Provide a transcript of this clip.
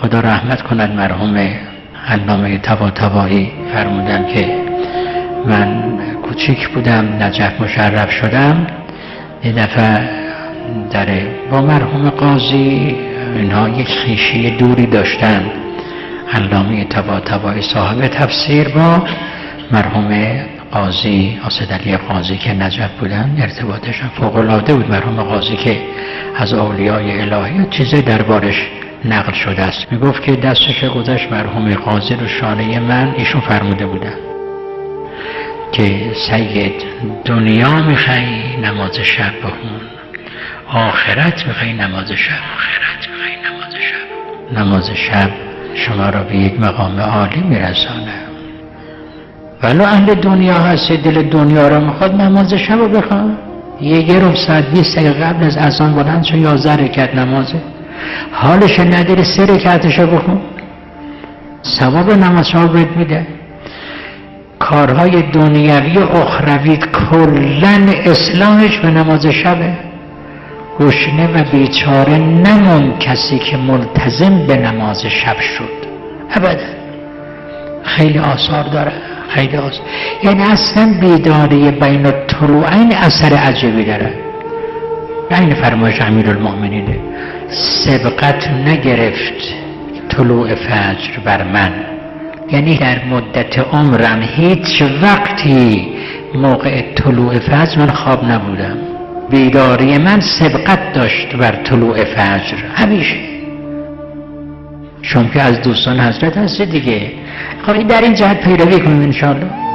خدا رحمت کند مرحوم علامه طباطبایی فرمودن که من کوچیک بودم نجف مشرف شدم، یه دفعه با مرحوم قاضی اینها یک خویشی دوری داشتن، علامه طباطبایی صاحب تفسیر با مرحوم قاضی اسدعلی قاضی که نجف بودن ارتباطشون فوق العاده بود. مرحوم قاضی که از اولیای الهی چیزی دربارش نقل شده است، میگفت که دستش گذاشت مرحوم قاضی رو شانه من، ایشون فرموده بودن که سید دنیا میخوای نماز شب بخون، آخرت میخوای نماز شب. نماز شب شما را به یک مقام عالی میرسانه. ولو اهل دنیا هستی دل دنیا را میخواد نماز شب رو بخوان، یه ربع ساعت 20 دقیقه قبل از اذان بلند شو 11 رکعت نمازه، حالش نداری 3 رکعتش رو بخون، ثواب نماز شب بهت میده. کارهای دنیوی و اخروی کلن اصلاحش به نماز شبه. گشنه و بیچاره نمون کسی که ملتزم به نماز شب شد، ابدا. خیلی آثار داره، خیلی آثار. یعنی اصلا بیداری بین الطلوعین اثر عجیبی داره. این فرمایش امیرالمؤمنینه، سبقت نگرفت طلوع فجر بر من، یعنی در مدت عمرم هیچ وقتی موقع طلوع فجر من خواب نبودم، بیداری من سبقت داشت بر طلوع فجر همیشه. شما که از دوستان حضرت هستی دیگه، خب در این جهت پیروی کنیم انشاءالله.